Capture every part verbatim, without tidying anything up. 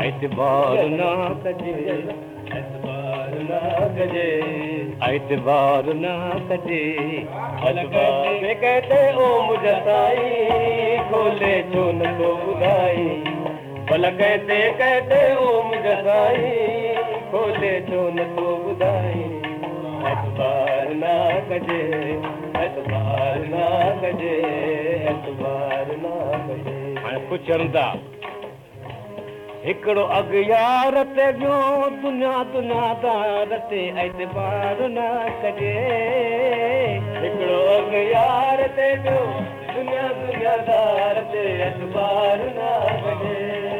एतबार ना कजे एतबार ना कजे एतबार ना कजे अलगे कहते ओ मुझे साई खोले जो न को बुधाई भला कहते कहते ओ मुझे साई खोले जो न को बुधाई एतबार ना कजे एतबार ना कजे एतबार ना कजे हाणे कुझु चवंदा हिकिड़ो अॻियार ते वियो दुनिया दुनियादार ते एतबार न कजे हिकिड़ो अॻियार ते वियो दुनिया दुनियादार ते एतबार न कजे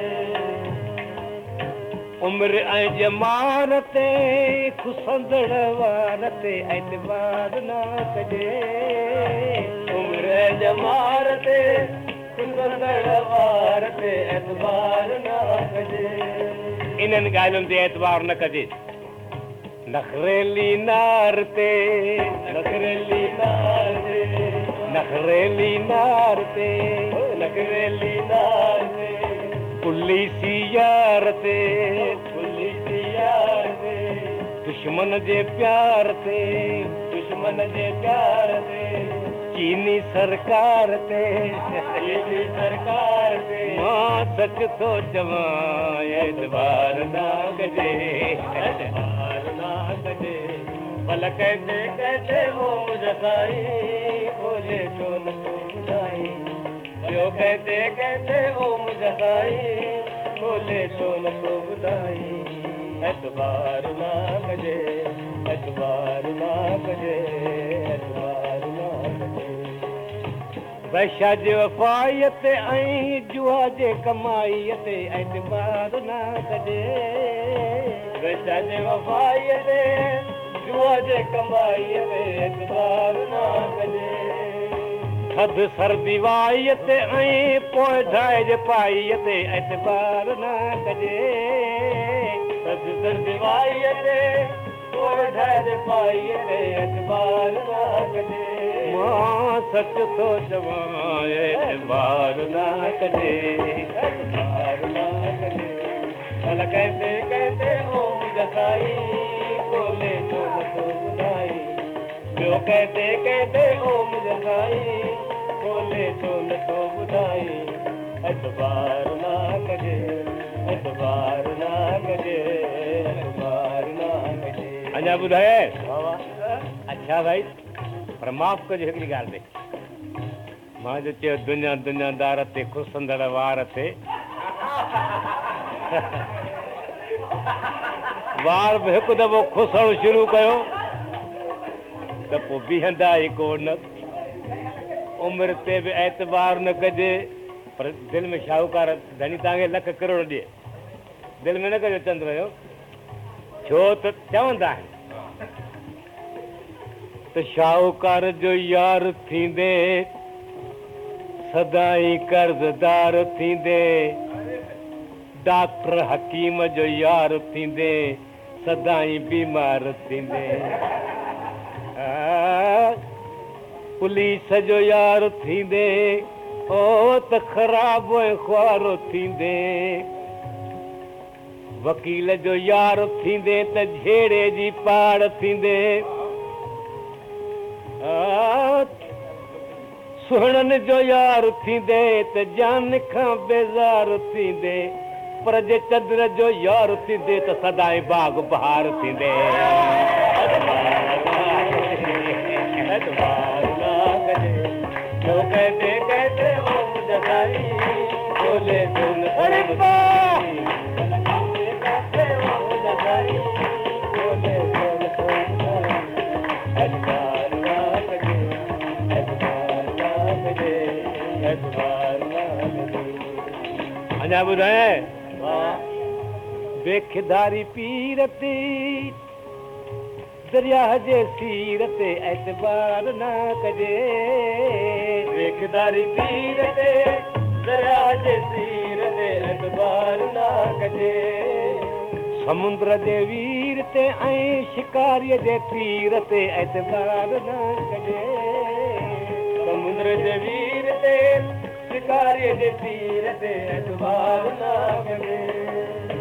उमिरि ऐं जमार ते खुसंदड़ वार ते एतबार न कजे उमिरि ऐं जमार ते इन्हनि ॻाल्हियुनि ते एतबार न कजे नखरेली नार ते नखरेली नार ते नखरेली नार ते नखरेली नार ते पुलिसी यार ते पुलिसी यार ते दुश्मन जे प्यार ते दुश्मन जे प्यार ते चीनी सरकार ते चीनी सरकार ते मां सच तो चवां एतबार ना कजे एतबार ना कजे भला कहते कहते हो मुझे साई खोले जो न को बुधाई जो कहते कहते हो मुझे साई खोले जो न को बुधाई एतबार ना कजे एतबार ना कजे एतबार ना कजे वैशा जे वफ़ायत ऐं जुआ जे कमाईअ ते एतबार न कजे वैशा जे वफ़ायत जुआ जे कमाईअ ते एतबार न कजे थधि सर्दी वाईअ ते ऐं पोइ ढाए जे पाईअ ते एतबार न कजे थधि सर्दी वाईअ ते पोइ ढाए जे पाईअ ते एतबार न कजे मां सच तो चवां एतबार ना कजे एतबार ना कजे भला कहते कहते ओ मुझे साई खोले जो न को बुधाई जो कहते कहते ओ मुझे साई खोले जो न को बुधाई एतबार ना कजे एतबार ना कजे एतबार ना कजे अञा ॿुधाए अच्छा भाई पर माफ़ कजो हिकिड़ी ॻाल्हि ते मां जो चयो दुनिया दुनियादार ते खुसंदड़ वार ते वार बि हिकु दफ़ो खुसणु शुरू कयो त पोइ बीहंदा ई कोन उमिरि ते बि एतबार न कजे पर दिलि में शाहूकार धनी तव्हांखे लख करोड़ ॾिए दिलि में न कजो चंद्र जो छो त चवंदा आहिनि त शाहूकार जो यार थींदे सदाई कर्ज़दार थींदे डॉक्टर हकीम जो यार थींदे सदाई बीमार थींदे पुलिस जो यार थींदे ओ त ख़राब ख़्वारो थींदे वकील जो यार थींदे त झेड़े जी पाड़ थींदे सुहिणनि जो यार थींदे त जान खां बेज़ार थींदे पर जे चंद्र जो यार थींदे त सदाई बाग बहार थींदे एतबार ना कजे जो कहते कहते हो मुझे साई खोले जो न को बुधाई कहते हो मुझे साई खोले जो न को बुधाई एतबार ना कजे एतबार ना कजे एतबार ना कजे अञा ॿुधाए बेखिदारी पीर ते दरिया जे सीर ते एतबार न कजे बेखिदारी पीर ते दरिया जे सीर ते एतबार न कजे समुंद्र जे वीर ते ऐं शिकारीअ जे तीर ते एतबार न कजे समुंद्र जे वीर ते शिकारीअ जे तीर ते एतबार न कजे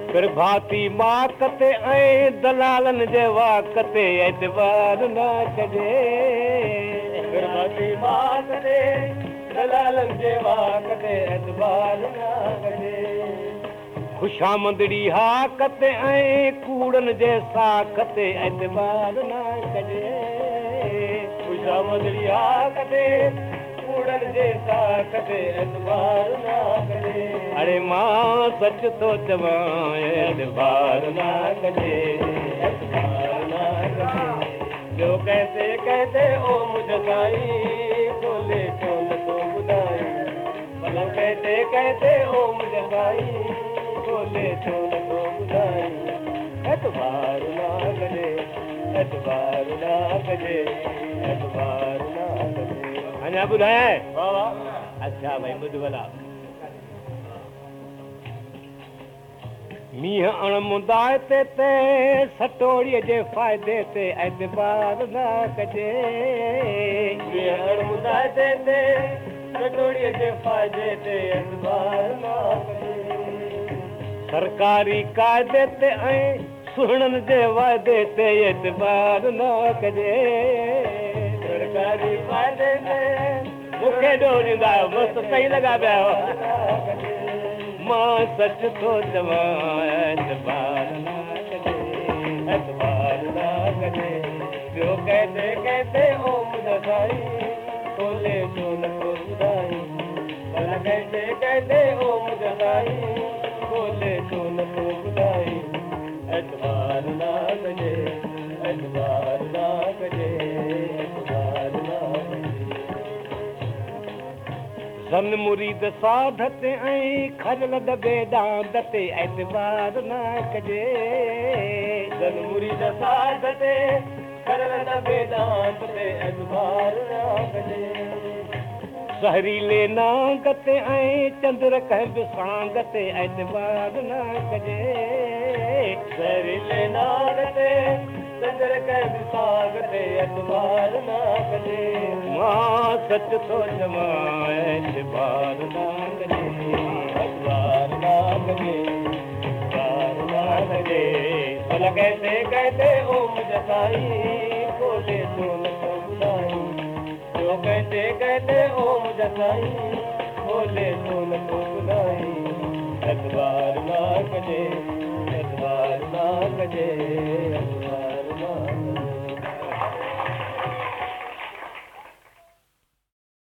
फिर भाती माकते ऐं दलालन जे वाकते एतबार न कजे फिर भाती माकते दलालन जे वाकते एतबार न कजे खुशामंदड़ी हाकते ऐं कूड़न जे साकते एतबार न कजे खुशामंदड़ी हाकते कूड़न जे साकते एतबार न कजे अरे मां सच तो चवां एतबार न कजे एतबार न कजे जो कहते कहते ओ मुझ साईं बोले तो न तो ॿुधाई भला कहते कहते ओ मुझ साईं बोले तो न तो ॿुधाई एतबार न कजे एतबार न कजे एतबार न कजे अञा ॿुधाए वाह वाह अच्छा भाई ॿुध भला मींहं अणमुंदाए ते ते सटोड़ीअ जे फ़ाइदे ते एतबार न कजे मींहं अणमुंदाए ते ते सटोड़ीअ जे फ़ाइदे ते एतबार न कजे सरकारी क़ाइदे ते ऐं सुहिणनि जे वाइदे ते एतबार न कजे सरकारी क़ाइदे ते मूंखे ॾोरींदा मस्तु सही लॻा पिया मां सच तो चवां एतबार न कजे एतबार न कजे ॿियो कहते कहते ओ मुंहिंजा साईं खोले छो नथो ॿुधाई भला कहते कहते ओ मुंहिंजा साईं खोले छो नथो ॿुधाई एतबार न कजे एतबार न कजे एतबार न कजे सन मुरीद साधते ऐं खजल दबे दांदते एतबार न कजे सन मुरीद साधते खजल दबे दांदते एतबार न कजे सहरीले नांगते ऐं चंद्र कंहिं सांगते एतबार न कजे सहरीले नांगते चंद्र कंहिं सांगते एतबार न कजे मां सच तो चवां एतबार न कजे एतबार न कजे एतबार न कजे भला कहते कहते ओ मुंहिंजा साईं बोले तो न तो ॿुधाई जो कहते कहते ओ मुंहिंजा साईं बोले तो न तो ॿुधाई एतबार न कजे एतबार न कजे एतबार